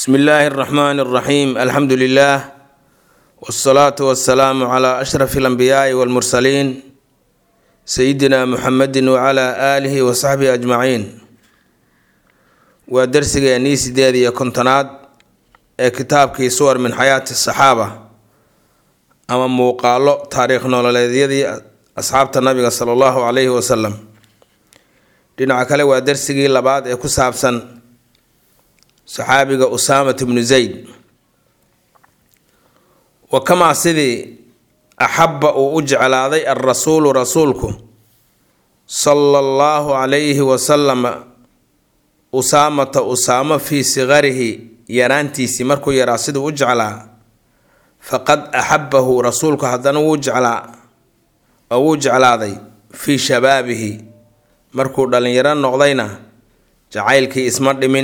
بسم الله الرحمن الرحيم الحمد لله والصلاة والسلام على أشرف الأنبياء والمرسلين سيدنا محمد وعلى آله وصحبه أجمعين ودرسي أنيس ديدي كنتناد كتاب كي صور من حياة الصحابة أما موقالو تاريخ نولديدي أصحاب النبي صلى الله عليه وسلم دينا كله ودرسي لبعض كسابسن صحابي أسامة بن زيد وكما سيدي أحب أجعل هذا الرسول رسولكم صلى الله عليه وسلم أسامة في صغره يرانتي سمركو يراسد أجعل فقد أحبه رسولك هذا أجعل هذا في شبابه مركو دلن يران نقضينا جعيلك اسمر من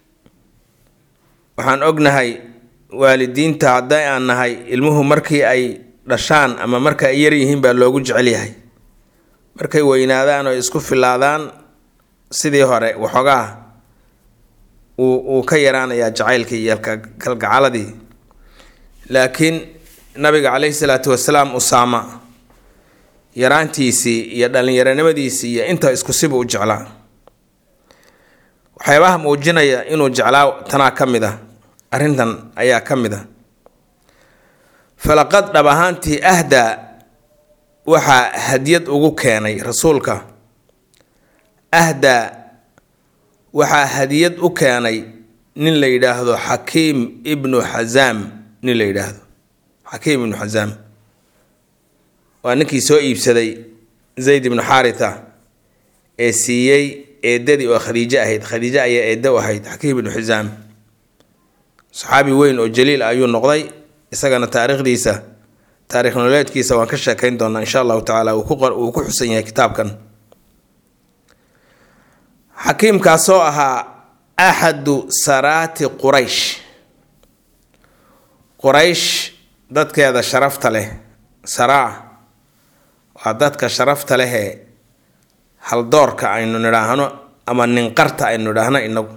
waxaan ognahay waalidiinta haday aan nahay ilmuhu markii ay dhashaan ama marka ay yar yihiin baa loogu jecel yahay markay weynaadaan oo isku filaadaan sidii hore waxoogaa uu ka yaraanaya jacaylkii iyo kalgacaladii laakiin nabiga kaleey salaatu wasalaam Usaama yaraantiisii iyo dhalinyaranimadiisii iyo inta isku sib u jeclaa waxyaabaha muujinaya inuu jeclaa tana kamida arrintan ayaa kamida falaqad dhabahanti ahda waxa hadiyad ugu keenay rasuulka ahda waxa hadiyad u keenay nin la yiraahdo Hakim ibn Hazam nin la yiraahdo Hakim ibn Hazam waa ninkii soo iibsaday Zayd ibn Haritha ee siiyay eedadii oo Khadiija ayaa eedda u ahayd Hakim ibn Hazam صحابي وين او جليل ايو نقضي اسغنا تاريخديسا تاريخ نولدكيسا وان كشاكين دونا ان شاء الله تعالى و ku xusan yahay kitabkan حكيم كاسو اها احد سرات قريش dadkeeda sharafta leh saraa waa dadka sharafta leh hal doorka aynu niraahno ama ninqarta aynu niraahno inagu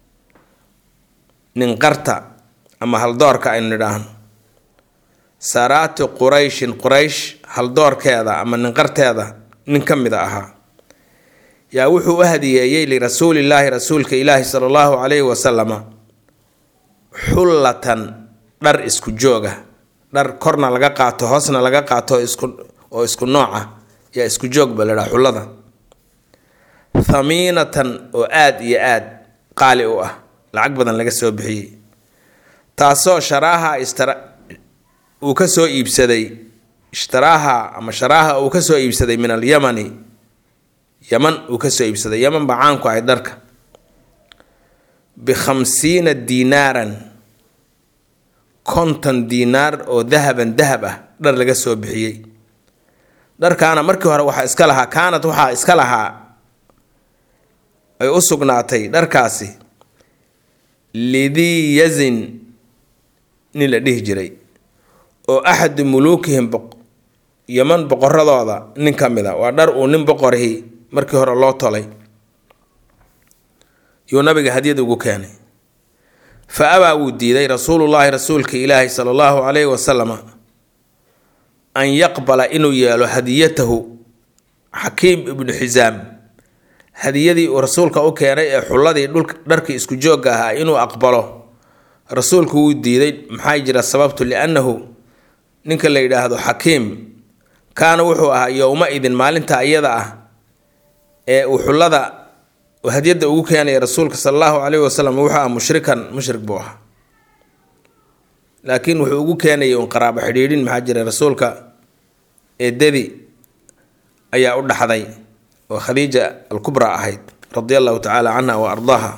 ninqarta ama hal doorka aynu nidhaahno saraati quraysh hal doorkeeda ama ninqarteeda nin kamida ahaa yaa wuxuu u hadiyeeyay li rasuulillaahi rasuulka ilaahi sallallahu alayhi wasallam xullatan dhar isku jooga dhar korna laga qaato hoosna laga qaato isku nooca yaa isku joog balada xullada thamiinatan oo aad iyo aad qaali u ah lacag badan laga soo bixiyay taasoo sharaaha uu ka soo iibsaday sharaaha uu ka soo iibsaday min al-Yamani Yaman uu ka soo iibsaday Yaman bacaan ku ay dharka bi 50 dinaran konton dinar oo dahab ah dhar laga soo bixiyay dharkaana markii hore waxa iska lahaa ay u sugnaatay dharkaasi lidii yazin nin la dhihi jiray oo ahad mulukihim Yaman boqoradooda nin kamida waa dhar uu nin boqorihii markii hore loo tolay iyo nabiga hadiyad ugu keenay fa aba uu diiday rasuulullaahi rasuulka ilaahi sallallahu alayhi wasallam an yaqbala inuu yeelo hadiyatahu Hakim ibn Hizam hadiyadii uu rasuulka u keenay ee xulladii dharkii isku joogga ahaa inuu aqbalo rasuulku uu diiday maxay jira sababtu li'annahu ninka la yiraahdo Hakim kaana wuxuu ahaa yawma idin maalinta iyada ah ee uu xullada hadiyada ugu keenay rasuulka sallallahu alayhi wasallam wuxuu ahaa mushrik buu ahaa laakiin wuxuu ugu keenay in qaraabo xiriirin maxay jira rasuulka eedadi ayaa u dhaxday وخديجة الكبرى أهيد رضي الله تعالى عنها وأرضاها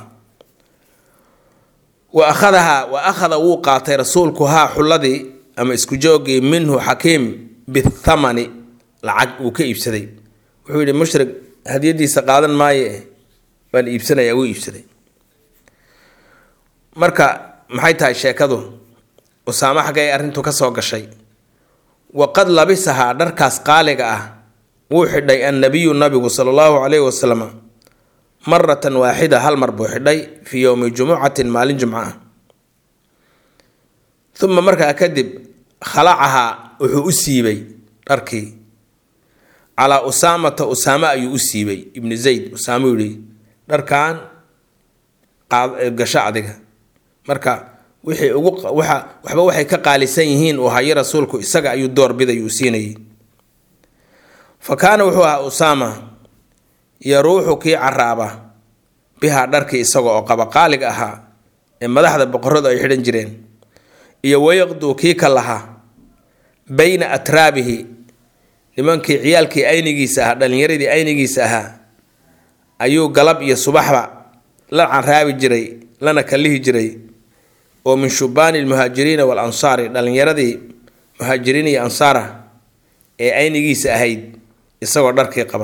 وأخذ وقعت رسولكها حلدي أما اسكجوجي منه حكيم بالثمن لعق وكيف سدي وحول المشرك هدي دي سقادا ماي بل يبسنا يوي يبسدي مركا محيتها الشيكادو وسامح جاي أرنتو كسوق الشيء وقد لبسها دركاس قالقة وحدي النبي صلى الله عليه وسلم مرة واحدة هل مربوحدي في يوم جمعة مال جمعة uma markaa kadib khalacahaa wuxuu u siibay dharkii calaa usaamata usaame ayuu u siibay ibnu zayd. usaame u yihi dharkan gasho adiga. marka wixii waxba waxay ka qaalisan yihiin uu hayo rasuulku isaga ayuu doorbiday uu siinayay. fa kaana wuxuu ahaa usaama yaruuxu kii caraaba bihaa dharkii isaga oo qaba qaaliga ahaa ee madaxda boqoradu ay xidhan jireen, iyo wayaqduu kii ka lahaa bayna atraabihi nimankii ciyaalkii aynigiisa ahaa, dhallinyaradii aynigiisa ahaa ayuu galab iyo subaxba la caraabi jiray lana kalihi jiray, oo min shubaani lmuhaajiriina walansaari dhallinyaradii muhaajiriin iyo ansaara ee aynigiisa ahayd isagoo dharkii qaba.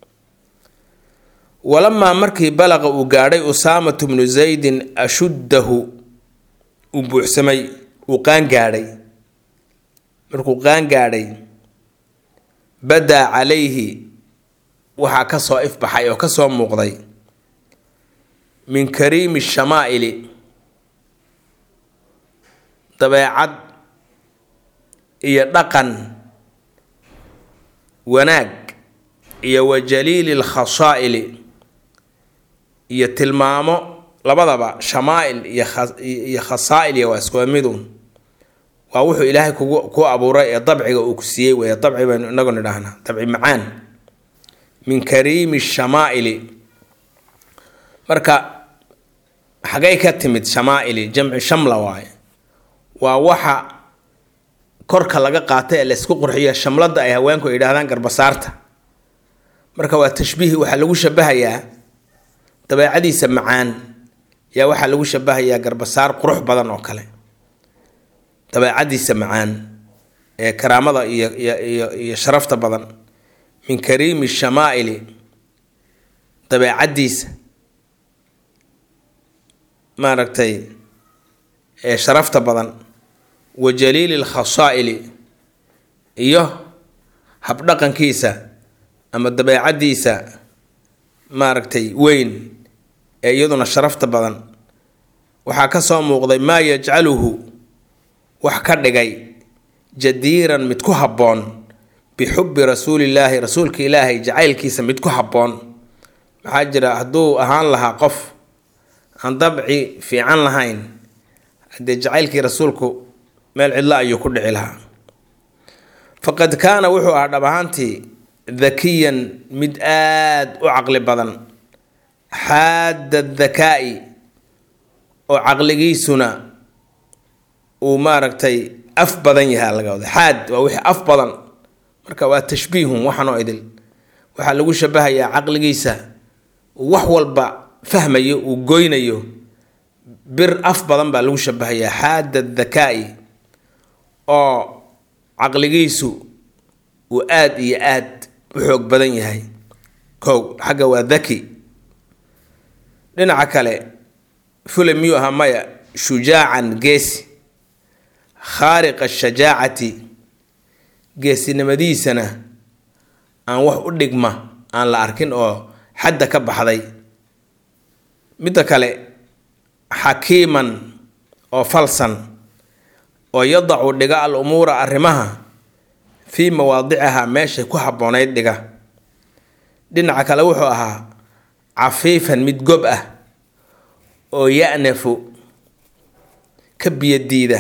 walamaa markii balaqa uu gaadhay usaamatu bnu zaydin ashuddahu uu buuxsamay, uu qaangaadhay, markuu qaangaadhay badaa calayhi waxaa ka soo ifbaxay oo ka soo muuqday min kariimi shamaa'ili dabeecad iyo dhaqan wanaag iyo wa jaliili lkhasaa'ili iyo tilmaamo labadaba shamaa'il iyo khasaa'il waa isku midun. waa wuxuu ilaahay ku abuuray ee dabciga uu ku siiyey weeye. dabci baynu inagu nidhaahnaa, dabci macaan. min kariimi shamaa'ili marka xagay ka timid shamaa'ili? jamci shamla waaye. waa waxa korka laga qaatay ee laysku qurxiyo, shamladda ay haweenku yidhaahdaan garbasaarta. marka waa tashbiih, waxaa lagu shabahayaa dabeecadiisa macaan yaa waxaa lagu shabahayaa garbasaar qurux badan oo kale. dabeecadiisa macaan ee karaamada iyo sharafta badan. min kariimi shamaa'ili dabeecadiisa maaragtay ee sharafta badan. wa jaliili lkhasaa'ili iyo habdhaqankiisa ama dabeecadiisa maaragtay weyn ee iyaduna sharafta badan. waxaa ka soo muuqday maa yajcaluhu wax ka dhigay jadiiran mid ku habboon bixubbi rasuulillaahi rasuulka ilaahay jacaylkiisa mid ku habboon. maxaa jira hadduu ahaan lahaa qof aan dabci fiican lahayn, haddee jacaylkii rasuulku meel cidla ayuu ku dhici lahaa. faqad kaana wuxuu ahaa dhab ahaantii dakiyan mid aad u caqli badan, xaadda dakaa'i oo caqligiisuna uu maaragtay af badan yahaa laga wada. xaad waa wixii af badan, marka waa tashbiihun waxanoo idil. waxaa lagu shabahayaa caqligiisa wax walba fahmayo uu goynayo. bir af badan baa lagu shabahayaa xaadda dakaa'i oo caqligiisu uu aad iyo aad u xoog badan yahay. kow xagga waa daki. dhinaca kale fulay miyuu ahaa? maya. shujaacan geesi, khaariqa shajaacati geesinimadiisana aan wax u dhigma aan la arkin oo xadda ka baxday. midda kale xakiiman oo falsan oo yadacu dhiga al umuura arrimaha fii mawaadiciha meeshay ku habboonayd dhiga. dhinaca kale wuxuu ahaa cafiifan mid gob ah oo ya'nafu ka biyadiida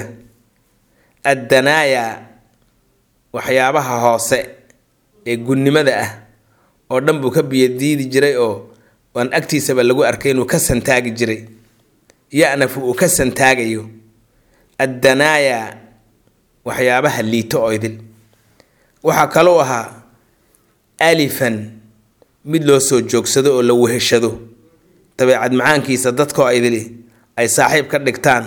addanaaya waxyaabaha hoose ee gunnimada ah oo dhan buu ka biyadiidi jiray oo aan agtiisaba lagu arkay inuu ka santaagi jiray. ya'nafu uu ka santaagayo addanaaya waxyaabaha liito oo idil. waxaa kaloo ahaa alifan mid loo soo joogsado oo la weheshado. dabeecad macaankiisa dadkoo idili ay saaxiib ka dhigtaan.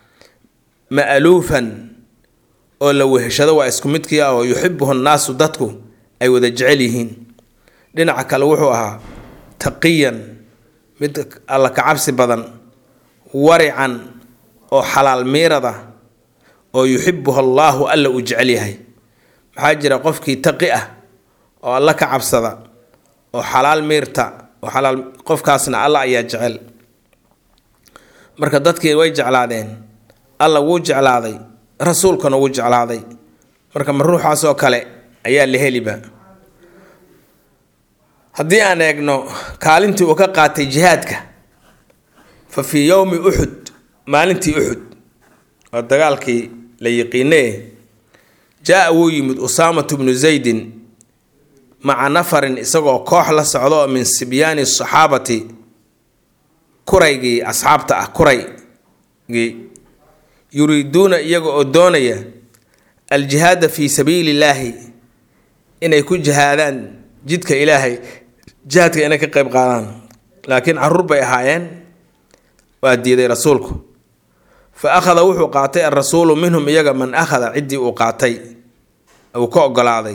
ma'luufan oo la weheshado waa isku midkii ah oo yuxibuhu nnaasu dadku ay wada jecel yihiin. dhinaca kale wuxuu ahaa taqiyan mid alla ka cabsi badan, warican oo xalaal miirada oo yuxibuhu allaahu alla uu jecel yahay. maxaa jira qofkii taqi ah oo alla ka cabsada oo xalaal miirta oo xalaal, qofkaasna alla ayaa jecel. marka dadkii way jeclaadeen, alla wuu jeclaaday, rasuulkana uu jeclaaday. marka ma ruuxaas oo kale ayaa la heliba. haddii aan eegno kaalintii uu ka qaatay jihaadka, fa fii yowmi uxud, maalintii uxud oo dagaalkii la yiqiinay, jaa wuu yimid usaamatu bnu zaydin maca nafarin isagoo koox la socdo oo min sibyaani saxaabati, kuraygii asxaabta ah, kuraygii, yuriiduuna iyaga oo doonaya aljihaada fii sabiili illaahi, inay ku jihaadaan jidka ilaahay, jihaadka inay ka qayb qaadaan. laakiin caruur bay ahaayeen, waa diiday rasuulku. fa akhada wuxuu qaatay alrasuulu minhum iyaga man akhada, ciddii uu qaatay uu ka ogolaaday.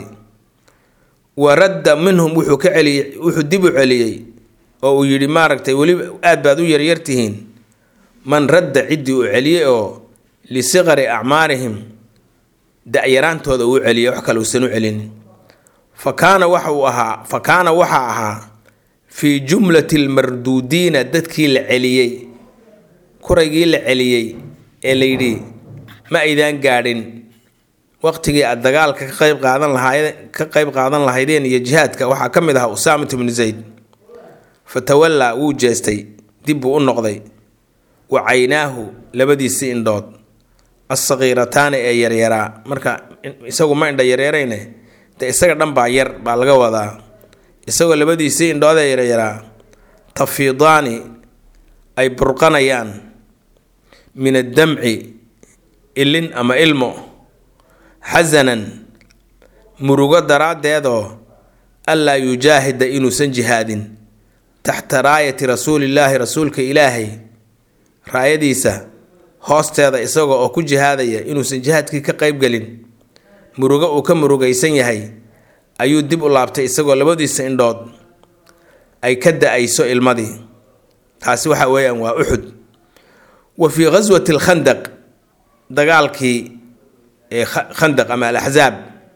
wa radda minhum wuxuu dib u celiyey oo uu yidhi maaragtay weli aad baad u yaryartihiin, man radda ciddii uu celiyey oo lisiqari acmaarihim, da-yaraantooda uu celiyey, wax kale uusan u celinin. fa kaana waxaa ahaa fii jumlati lmarduudiina, dadkii la celiyey, kuraygii la celiyey ee la yidhi ma aydaan gaadhin waqtigii aad dagaalka ka qayb qaadan lahaydeen iyo jihaadka, waxaa ka mid ahaa usaamatu bnu zayd. fatawallaa wuu jeestay, dib buu u noqday. wa caynaahu, labadiisii indhood, assaqiirataani ee yaryaraa, marka isagu ma indha yaryarayne de isaga dhan baa yar baa laga wadaa, isagoo labadiisii indhood ee yaryaraa, tafiidaani ay burqanayaan, min addamci, ilin ama ilmo, xasanan, murugo daraaddeedoo allaa yujaahida, inuusan jihaadin, taxta raayati rasuulillaahi, rasuulka ilaahay raayadiisa hoosteeda isagoo oo ku jihaadaya, inuusan jihaadkii ka qaybgelin, murugo uu ka murugaysan yahay, ayuu dib u laabtay isagoo labadiisa indhood ay ka da-ayso ilmadii. taasi waxa weeyaan waa uxud. wa fii ghaswati alkhandaq, dagaalkii ee khandaq ama alaxzaab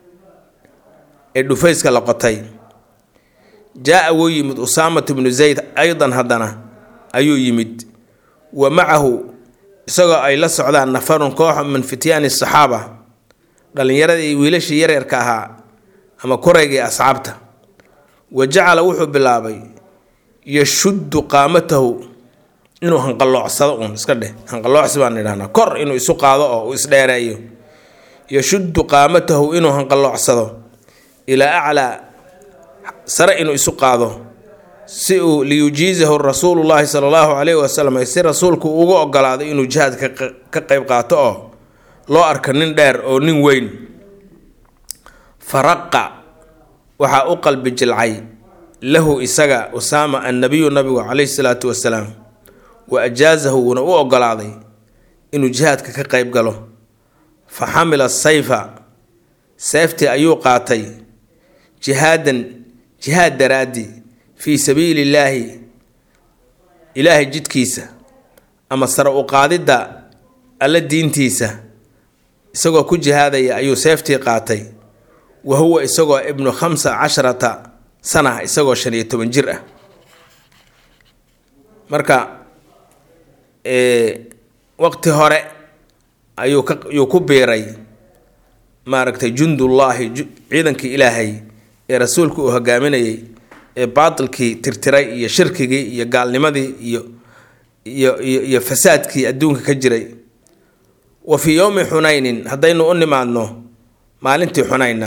ee dhufayska la qotay, jaa wuu yimid usaamatu bnu zayd aydan, haddana ayuu yimid. wa macahu, isagoo ay la socdaan nafarun, koox min fityaani saxaaba, dhallinyaradii wiilashii yaryarka ahaa ama kuraygii asxaabta. wa jacala wuxuu bilaabay yashuddu qaamatahu, inuu hanqaloocsado, uun iska dheh hanqaloocsi baan idhahnaa, kor inuu isu qaado oo uu isdheereeyo. yashuddu qaamatahu, inuu hanqaloocsado, ilaa aclaa, sare inuu isu qaado, si uu liyujiizahu rasuulullaahi sala allahu calayhi wasalam, si rasuulku ugu ogolaado inuu jihaadka ka qayb qaato oo loo arka nin dheer oo nin weyn. faraqa, waxaa u qalbi jilcay lahu isaga usaama annabiyu, nabigu calayhi salaatu wasalaam. wa ajaazahu, wuuna u ogolaaday inuu jihaadka ka qayb galo. fa xamila sayfa, seeftii ayuu qaatay, jihaad daraaddi, fii sabiili illaahi, ilaahay jidkiisa, ama sare u qaadidda alla diintiisa, isagoo ku jihaadaya ayuu seeftii qaatay. wa huwa isagoo ibnu 15 sana, isagoo 15 jir ah. marka waqti hore ayuu ku biiray maaragtay jundullaahi, ciidankii ilaahay ee rasuulku uu hogaaminayay, ee baatilkii tirtiray iyo shirkigii iyo gaalnimadii iyo fasaadkii adduunka ka jiray. wa fii yowmi xunaynin, haddaynu u nimaadno maalintii xunayna,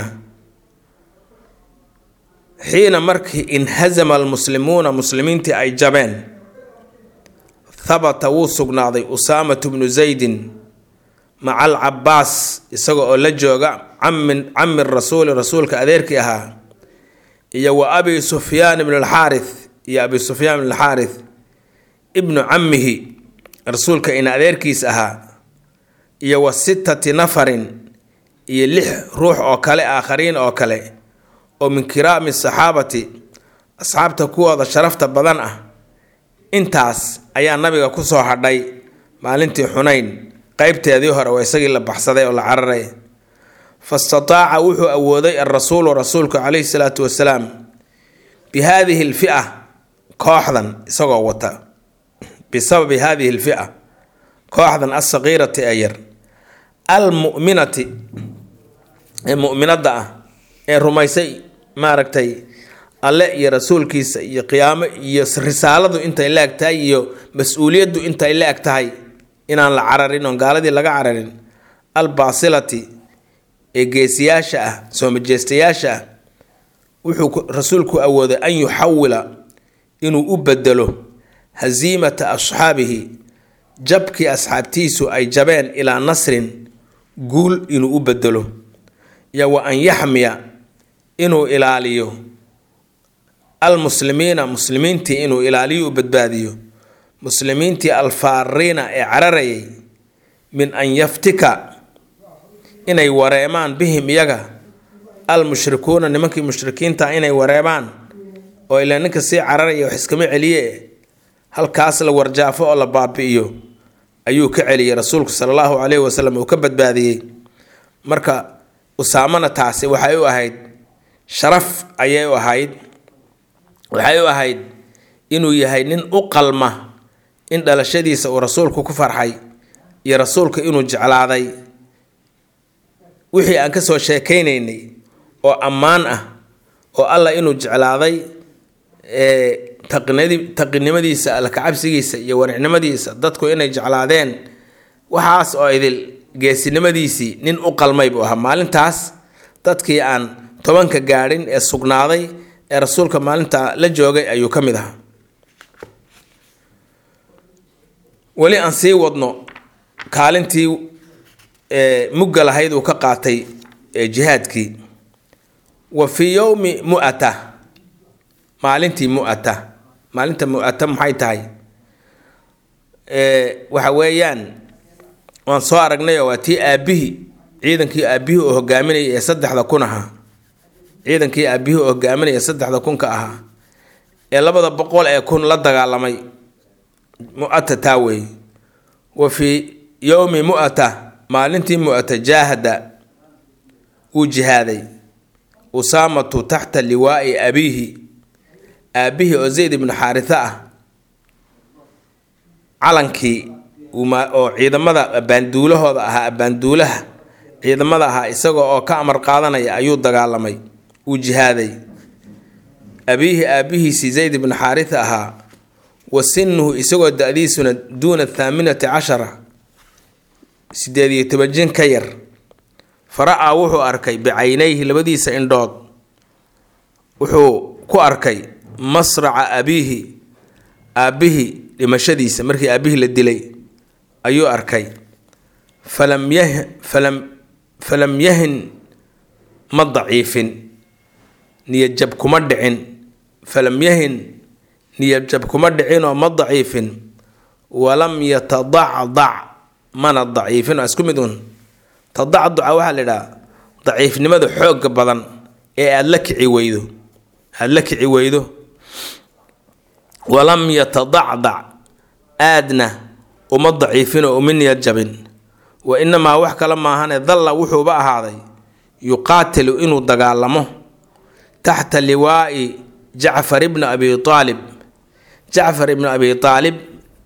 xiina markii inhazama almuslimuuna, muslimiintii ay jabeen, habata wuu sugnaaday usaamatu bnu zaydin maca alcabaas, isaga oo la jooga cammi rasuuli, rasuulka adeerkii ahaa, iyo wa abi sufyaan ibnu alxaarith, iyo abi sufyaan ibnu alxaarith ibnu cammihi, rasuulka ina adeerkiis ahaa, iyo wa 6 nafarin, iyo 6 ruux oo kale, aakhariin oo kale, oo min kiraami saxaabati, asxaabta kuwooda sharafta badan ah. intaas ayaa nabiga ku soo hadhay maalintii xunayn, qaybteedii hore waa isagii la baxsaday oo la cararay. fastataaca, wuxuu awooday alrasuulu, rasuulku calayhi salaatu wasalaam, bi haadihi alfi'a, kooxdan isagoo wata, bisababi haadihi alfi'a, kooxdan assaqiirati ee yar, almu'minati ee mu'minada ah ee rumaysay maaragtay alle iyo rasuulkiisa iyo qiyaamo iyo risaaladu intay la eg tahay iyo mas-uuliyaddu intay la eg tahay inaan la cararin oon gaaladii laga cararin albaasilati ee geesiyaasha ah soo majeestayaasha ah wuxuu rasuulku awooday an yuxawila inuu u bedelo haziimata asxaabihi jabkii asxaabtiisu ay jabeen ilaa nasrin guul inuu u bedelo iyo wa an yaxmiya inuu ilaaliyo almuslimiina muslimiintii inuu ilaaliyo u badbaadiyo muslimiintii alfaariina ee cararayay min an yaftika inay wareemaan bihim iyaga almushrikuuna nimankii mushrikiinta inay wareemaan oo ilaa ninka sii cararaya wax iskama celiye halkaas la warjaafo oo la baabi'iyo ayuu ka celiyay rasuulku sallallahu alayhi wasallam uu ka badbaadiyay marka usaamana taasi waxay u ahayd sharaf ayay u ahayd waxay u ahayd inuu yahay nin u qalma in dhalashadiisa uu rasuulku ku farxay iyo rasuulka inuu jeclaaday wixii aan ka soo sheekaynaynay oo ammaan ah oo alla inuu jeclaaday taqinimadiisa alla kacabsigiisa iyo waricnimadiisa dadku inay jeclaadeen waxaas oo idil geesinimadiisii nin u qalmay buu ahaa maalintaas dadkii aan 10 gaadhin ee sugnaaday ee rasuulka maalinta la joogay ayuu ka mid ahaa wali aan sii wadno kaalintii mugga lahayd uu ka qaatay jihaadkii wa fi yawmi mu'ata maalintii mu'ata maalinta mu'ata maxay tahay waxa weeyaan waan soo aragnay waa tii aabihi ciidankii aabihi oo hogaaminayay ee 3,000 ahaa ciidankii aabihi oo hogaaminayay 3,000 ka ahaa ee 200 ee kun la dagaalamay mu'ata taaway wa fi yawmi mu'ata maalintii mu'ata jaahada uu jihaaday usaamatu taxta liwaa'i abihi aabihi oo Zayd ibn Xaaritha ah calankii oo ciidamada baanduulahooda ahaa baanduulaha ciidamada ahaa isagoo oo ka amar qaadanaya ayuu dagaalamay uu jihaaday aabihiisi Zayd ibn Xaaritha ahaa wasinnuhu isagoo da'diisuna duuna 18 18 ka yar fara'a wuxuu arkay bicaynayhi labadiisa indhood wuxuu ku arkay masraca aabihi dhimashadiisa markii aabihi la dilay ayuu arkay falam yahin ma daciifin niyajab kuma dhicin falam yahin niyajab kuma dhicin oo ma daciifin walam yatadacdac mana daciifin oo isku mid un tadacduca waxaa la idhaha daciifnimada xoogga badan ee aada la kici weydo walam yatadacdac aadna uma daciifin oo uma niyad jabin wa inamaa wax kale maahane dalla wuxuuba ahaaday yuqaatilu inuu dagaalamo taxta liwaa'i jacfar ibni abi aalib jacfar ibni abi aalib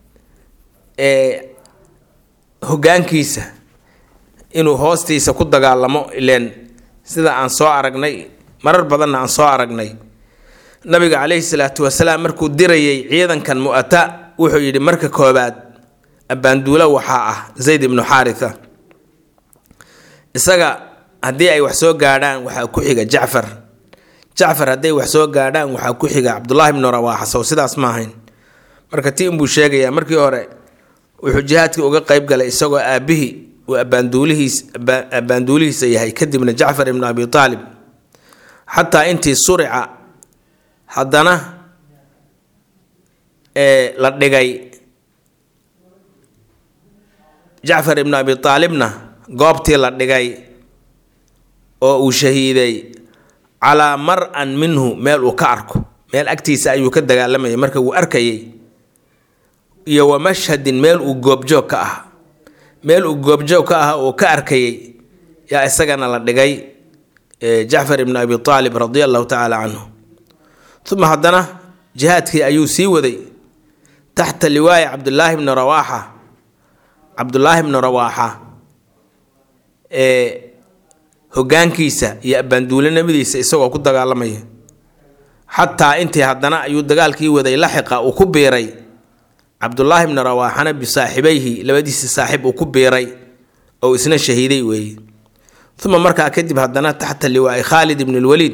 ee hoggaankiisa inuu hoostiisa ku dagaalamo ileen sida aan soo aragnay marar badanna aan soo aragnay nabiga calayhi salaatu wasalaam markuu dirayay ciidankan mu'ata wuxuu yidhi marka koobaad abaanduula waxaa ah Zayd ibn Xaaritha isaga haddii ay wax soo gaadhaan waxaa ku xiga Jacfar hadday wax soo gaadhaan waxaa ku xiga Cabdullaahi ibn Rawaaxa soo sidaas ma ahayn marka tii inbuu sheegayaa markii hore wuxuu jihaadkii uga qayb galay isagoo aabihi uu abaanduulihiisa yahay kadibna Jacfar ibn Abi Taalib xataa intii surica haddana la dhigay Jacfar ibn Abi Taalibna goobtii la dhigay oo uu shahiiday calaa mar'an minhu meel uu ka arko meel agtiisa ayuu ka dagaalamayay marka uu arkayay iyo wa mashhadin meel uu goobjoog ka ah oo ka arkayay yaa isagana la dhigay Jacfar ibn Abi Taalib radiyallahu ta'ala anhu ثم haddana jihaadkii ayuu sii waday taxta liwaa'i Cabdullaahi ibn Rawaaxa hoggaankiisa iyo abbaanduulanimadiisa isagoo ku dagaalamaya xataa intii haddana ayuu dagaalkii waday laxiqa uu ku biiray cabdullaahi ibni rawaaxana bisaaxibayhi labadiisii saaxiib uu ku biiray oo isna shahiiday weeye uma markaa kadib haddana taxta liwaa'i khaalid ibn lwaliid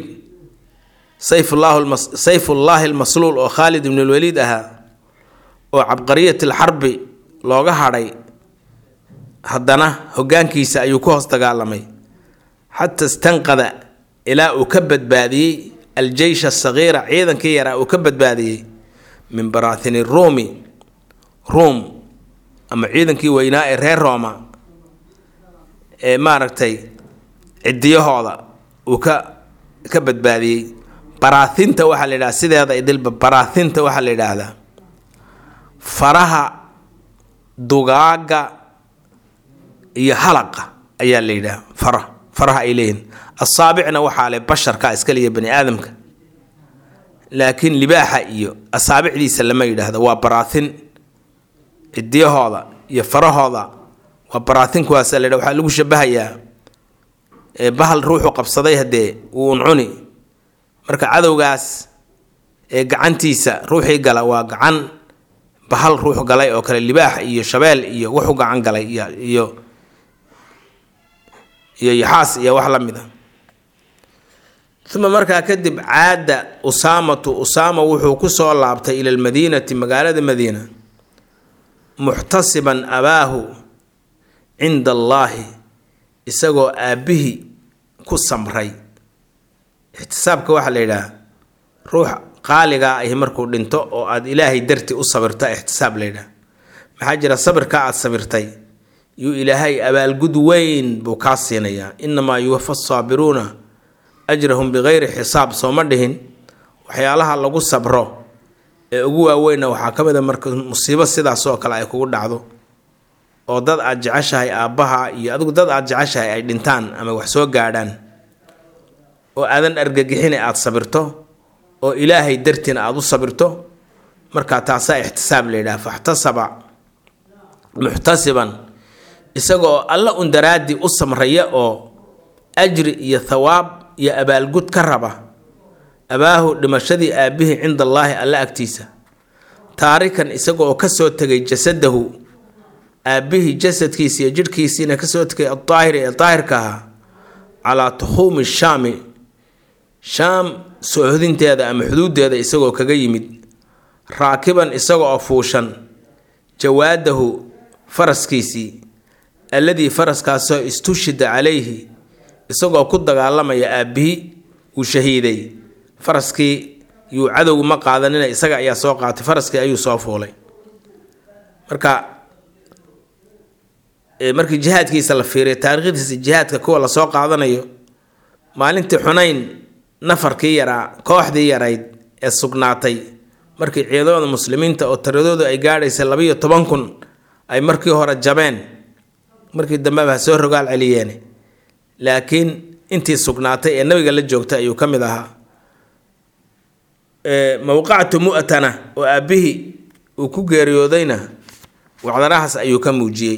sayfullaahi almasluul oo khaalid ibn lwaliid ahaa oo cabqariyat alxarbi looga hadhay haddana hoggaankiisa ayuu ku hoos dagaalamay xata istanqada ilaa uu ka badbaadiyey aljeysh asagiira ciidankii yaraa uu ka badbaadiyey min baraathini ruumi ruum ama ciidankii weynaa ee reer rooma ee maaragtay cidiyahooda uu ka badbaadiyey baraahinta waxaa la yidhahda sideeda idilba baraahinta waxaa la yidhaahdaa faraha dugaaga iyo halaqa ayaa la yidhaha faraha ay leeyihin asaabicna waxaa le basharka iskaliya bani aadamka laakiin libaaxa iyo asaabicdiisa lama yidhaahdo waa baraahin cidiyahooda iyo farahooda waa baraahin kuwaasa la yidhaha waxaa lagu shabahayaa bahal ruuxu qabsaday haddee wuu uncuni marka cadowgaas ee gacantiisa ruuxii gala waa gacan bahal ruux galay oo kale libaax iyo shabeel iyo wuxuu gacan galay iyo yaxaas iyo wax la mid a uma markaa kadib caada usaama wuxuu ku soo laabtay ila almadiinati magaalada madiina muxtasiban abaahu cinda allaahi isagoo aabbihii ku samray ixtisaabka waxaa la yidhaha ruux qaaligaa ahi markuu dhinto oo aad ilaahay darti u sabirta ixtisaab la yidhaha maxaa jira sabirkaa aad sabirtay yuu ilaahay abaalgud weyn buu kaa siinayaa innamaa yuwafa asaabiruuna ajrahum bikayri xisaab sooma dhihin waxyaalaha lagu sabro ee ugu waaweynna waxaa ka mid a marka musiibo sidaas oo kale ay kugu dhacdo oo dad aad jeceshahay aabbaha iyo adigu dad aad jeceshahay ay dhintaan ama wax soo gaadhaan oo aadan argagixine aad sabirto oo ilaahay dartiina aad u sabirto markaa taasaa ixtisaab la yidhaha faxtasaba muxtasiban isagoo alla un daraadii u samraya oo ajri iyo thawaab iyo abaalgud ka raba abaahu dhimashadii aabbihii cinda allaahi alla agtiisa taarikan isagoo ka soo tegay jasadahu aabbihii jasadkiisa iyo jidhkiisiina ka soo tegay adaahiri ee daahirka ahaa calaa tukhuumi shaami shaam soohodinteeda ama xuduudeeda isagoo kaga yimid raakiban isaga oo fuushan jawaadahu faraskiisii alladii faraskaasoo istushida calayhi isagoo ku dagaalamaya aabbihii uu shahiiday faraskii yuu cadowgu ma qaadanina isaga ayaa soo qaatay faraskii ayuu soo fuulay markii jihaadkiisa la fiiriyo taariikhdiisa jihaadka kuwa lasoo qaadanayo maalintii xunayn nafarkii yaraa kooxdii yarayd ee sugnaatay markii ciidamada muslimiinta oo tiradoodu ay gaadhaysa 12,000 ay markii hore jabeen markii dambeba soo rogaal celiyeen laakiin intii sugnaatay ee nabiga la joogtay ayuu ka mid ahaa mawqacatu mu'tana oo aabihii uu ku geeriyoodayna wacdarahaas ayuu ka muujiyey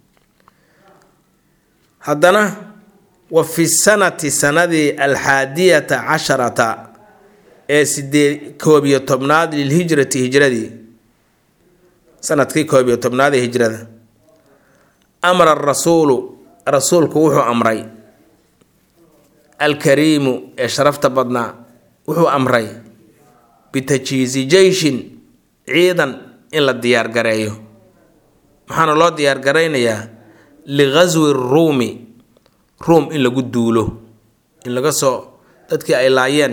haddana wa fi sanati sanadii 11 ee 11 lilhijrati hijradii sanadkii 11 ee hijrada amara rasuulku wuxuu amray alkariimu ee sharafta badnaa wuxuu amray bitajhiizi jeyshin ciidan in la diyaar gareeyo maxaana loo diyaar garaynayaa lighaswi ruumi ruum in lagu duulo in laga soo dadkii ay laayeen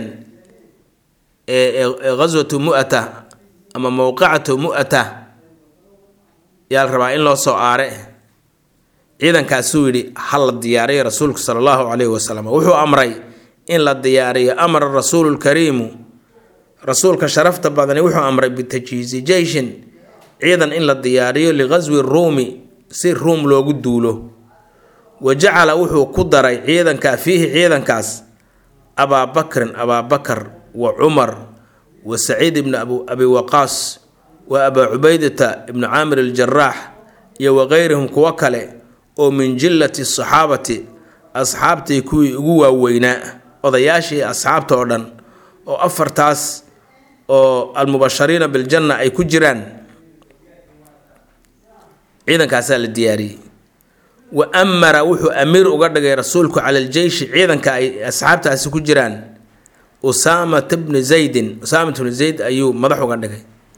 ghaswatu mu'ata ama mawqacatu mu'ata yaa la rabaa in loo soo aare ciidankaasuu yidhi ha la diyaariyo rasuulku sala allahu calayhi wasalam wuxuu amray in la diyaariyo amara rasuulu lkariimu rasuulka sharafta badani wuxuu amray bitajhiizi jeyshin ciidan in la diyaariyo lighaswi ruumi si ruum loogu duulo wa jacala wuxuu ku daray ciidankaa fiihi ciidankaas abaabakar wa cumar wa saciid ibni abi waqaas wa abaa cubaydata ibnu caamir aljaraax iyo wakayrihum kuwo kale oo min jillati saxaabati asxaabtii kuwii ugu waaweynaa odayaashii asxaabta oo dhan oo afartaas oo almubashariina biljanna ay ku jiraan ciidankaasaa la diyaariyey wa amara wuxuu amiir uga dhigay rasuulku cala aljeyshi ciidanka ay asxaabtaasi ku jiraan usaamat bnu zayd ayuu madax uga dhigay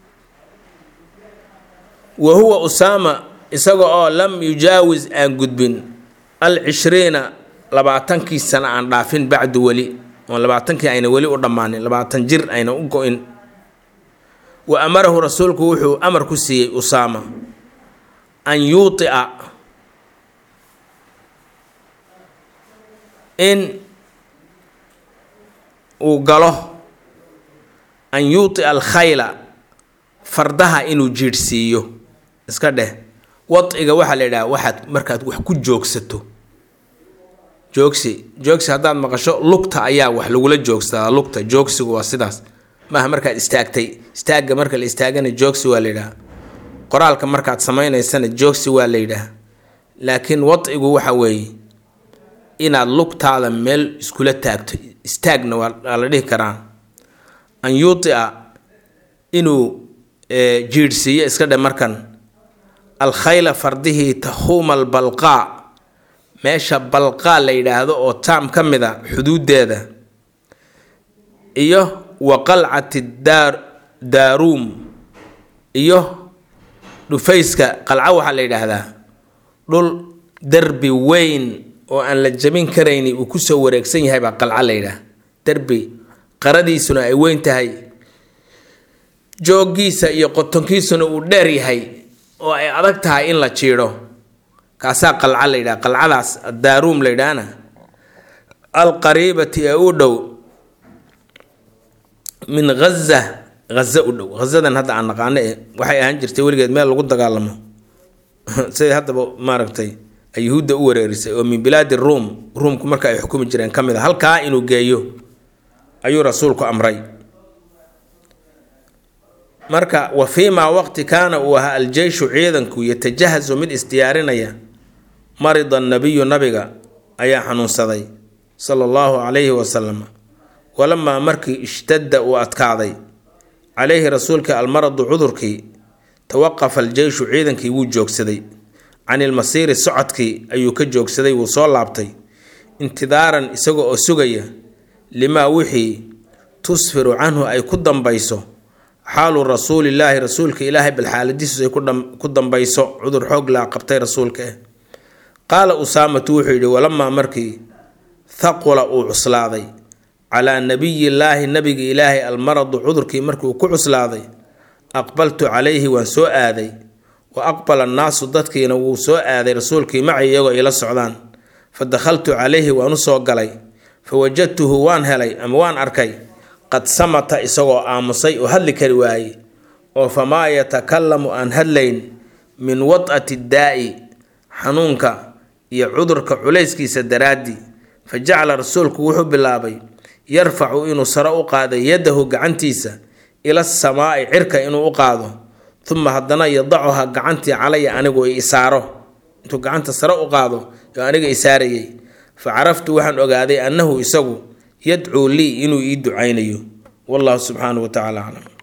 wa huwa usaama isaga oo lam yujaawis aan gudbin 20 labaatankii sano aan dhaafin bacdu weli oo labaatankii ayna weli u dhammaanin 20 jir ayna u go-in wa amarahu rasuulku wuxuu amar ku siiyey usaama an yuutia in uu galo an yuutia alkhayla fardaha inuu jiirhsiiyo iska dheh wadciga waxaa la yidhaha waxaad markaad wax ku joogsato joogsi haddaad maqasho lugta ayaa wax lagula joogsadaa lugta joogsigu waa sidaas maaha markaad istaagtay istaagga marka la istaagana joogsi waa la yidhaha qoraalka markaad samaynaysana joogsi waa la yidhaha laakiin wadcigu waxa weeye inaad lugtaada meel iskula taagto istaagna waa la dhihi karaa an yuutia inuu jiirhsiiyo iska dhe markan alkhayla fardihii tahuuma albalqaa meesha balqaa la yidhaahdo oo taam ka mid a xuduudeeda iyo wa qalcati daaruum iyo dhufayska qalca waxaa la yidhaahdaa dhul derbi weyn oo aan la jabin karayni uu kusoo wareegsan yahay baa qalca la yidhaah derbi qaradiisuna ay weyn tahay jooggiisa iyo qotonkiisuna uu dheer yahay oo ay adag tahay in la jiidho kaasaa qalca la yidhaha qalcadaas daaruum la yidhaahna alqariibati ee u dhow min haza u dhow hazadan hadda aan naqaano waxay ahaan jirtay weligeed meel lagu dagaalamo siday haddaba maaragtay ay yuhuudda u wareerisay oo min bilaadi ruumku marka ay xukumi jireen ka mid a halkaa inuu geeyo ayuu rasuulku amray marka wa fiimaa waqti kaana uu ahaa aljeyshu ciidanku yatajahazu mid isdiyaarinaya marida nabiyu nabiga ayaa xanuunsaday sala allahu calayhi wasalam walamaa markii ishtadda uu adkaaday calayhi rasuulka almaradu cudurkii tawaqafa aljeyshu ciidankii wuu joogsaday can ilmasiiri socodkii ayuu ka joogsaday wuu soo laabtay intidaaran isaga oo sugaya limaa wixii tusfiru canhu ay ku dambayso xaalu rasuulillaahi rasuulka ilaahay bal xaaladiisu ay ku dambayso cudur xoog laa qabtay rasuulka qaala usaamatu wuxuu yidhi walamaa markii thaqula uu cuslaaday calaa nabiyillaahi nabiga ilaahay almaradu cudurkii markii uu ku cuslaaday aqbaltu calayhi waan soo aaday wa aqbala annaasu dadkiina wuu soo aaday rasuulkii macay iyagoo ila socdaan fa dakhaltu calayhi waan u soo galay fa wajadtuhu waan helay ama waan arkay qad samata isagoo aamusay oo hadli kari waayey oo famaa yatakallamu aan hadlayn min wad'ati daa'i xanuunka iyo cudurka culayskiisa daraaddii fa jacala rasuulku wuxuu bilaabay yarfacu inuu sare u qaaday yadahu gacantiisa ila samaa'i cirka inuu u qaado uma haddana yadacuha gacantii calaya anigu isaaro intuu gacanta sare u qaado oo aniga isaarayay fa caraftu waxaan ogaaday annahu isagu yadcuu lii inuu ii ducaynayo wallahu subxaanahu wa tacaala aclam